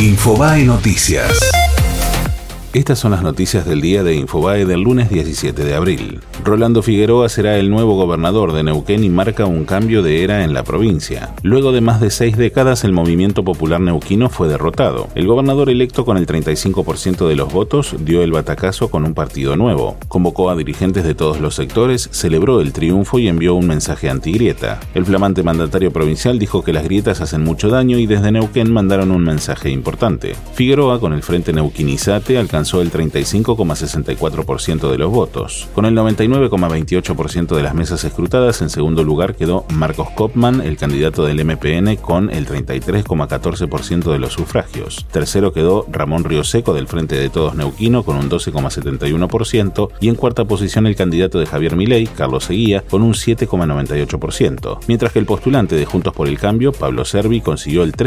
Infobae Noticias. Estas son las noticias del día de Infobae del lunes 17 de abril. Rolando Figueroa será el nuevo gobernador de Neuquén y marca un cambio de era en la provincia. Luego de más de 6 décadas, el movimiento popular neuquino fue derrotado. El gobernador electo con el 35% de los votos dio el batacazo con un partido nuevo. Convocó a dirigentes de todos los sectores, celebró el triunfo y envió un mensaje antigrieta. El flamante mandatario provincial dijo que las grietas hacen mucho daño y desde Neuquén mandaron un mensaje importante. Figueroa, con el Frente Neuquinizate, alcanzó el 35,64% de los votos. Con el 99,28% de las mesas escrutadas, en segundo lugar quedó Marcos Kopman, el candidato del MPN, con el 33,14% de los sufragios. Tercero quedó Ramón Rioseco, del Frente de Todos Neuquino, con un 12,71%, y en cuarta posición el candidato de Javier Milei, Carlos Seguía, con un 7,98%, mientras que el postulante de Juntos por el Cambio, Pablo Servi, consiguió el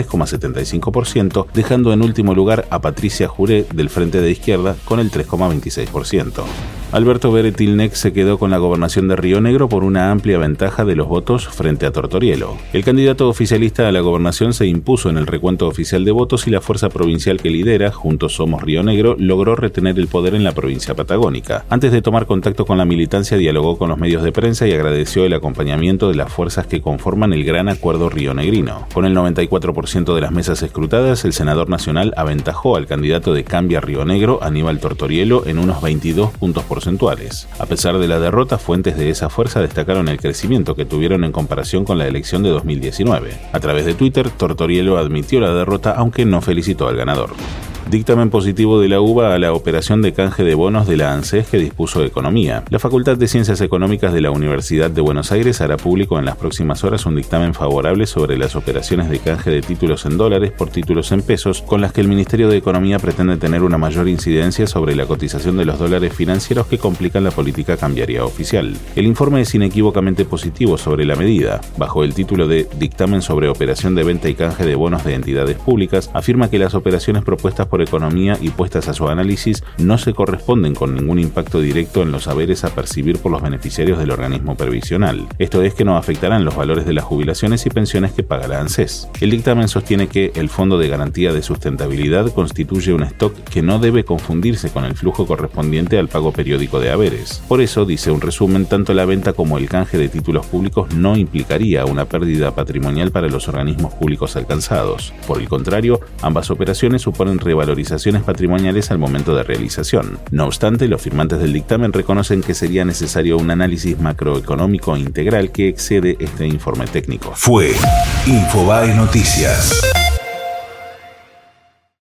3,75%, dejando en último lugar a Patricia Juré, del Frente de Izquierda, con el 3,26%. Alberto Beretilnec se quedó con la gobernación de Río Negro por una amplia ventaja de los votos frente a Tortorielo. El candidato oficialista a la gobernación se impuso en el recuento oficial de votos y la fuerza provincial que lidera, Juntos Somos Río Negro, logró retener el poder en la provincia patagónica. Antes de tomar contacto con la militancia, dialogó con los medios de prensa y agradeció el acompañamiento de las fuerzas que conforman el Gran Acuerdo Rionegrino. Con el 94% de las mesas escrutadas, el senador nacional aventajó al candidato de Cambia Río Negro, Aníbal Tortorielo, en unos 22 puntos porcentuales. A pesar de la derrota, fuentes de esa fuerza destacaron el crecimiento que tuvieron en comparación con la elección de 2019. A través de Twitter, Tortorielo admitió la derrota, aunque no felicitó al ganador. Dictamen positivo de la UBA a la operación de canje de bonos de la ANSES que dispuso Economía. La Facultad de Ciencias Económicas de la Universidad de Buenos Aires hará público en las próximas horas un dictamen favorable sobre las operaciones de canje de títulos en dólares por títulos en pesos, con las que el Ministerio de Economía pretende tener una mayor incidencia sobre la cotización de los dólares financieros que complican la política cambiaria oficial. El informe es inequívocamente positivo sobre la medida. Bajo el título de Dictamen sobre operación de venta y canje de bonos de entidades públicas, afirma que las operaciones propuestas por Economía y puestas a su análisis no se corresponden con ningún impacto directo en los saberes a percibir por los beneficiarios del organismo previsional. Esto es que no afectarán los valores de las jubilaciones y pensiones que paga la ANSES. El dictamen sostiene que el Fondo de Garantía de Sustentabilidad constituye un stock que no debe confundirse con el flujo correspondiente al pago periódico de haberes. Por eso, dice un resumen, tanto la venta como el canje de títulos públicos no implicaría una pérdida patrimonial para los organismos públicos alcanzados. Por el contrario, ambas operaciones suponen revalorizaciones patrimoniales al momento de realización. No obstante, los firmantes del dictamen reconocen que sería necesario un análisis macroeconómico integral que excede este informe técnico. Fue Infobae Noticias.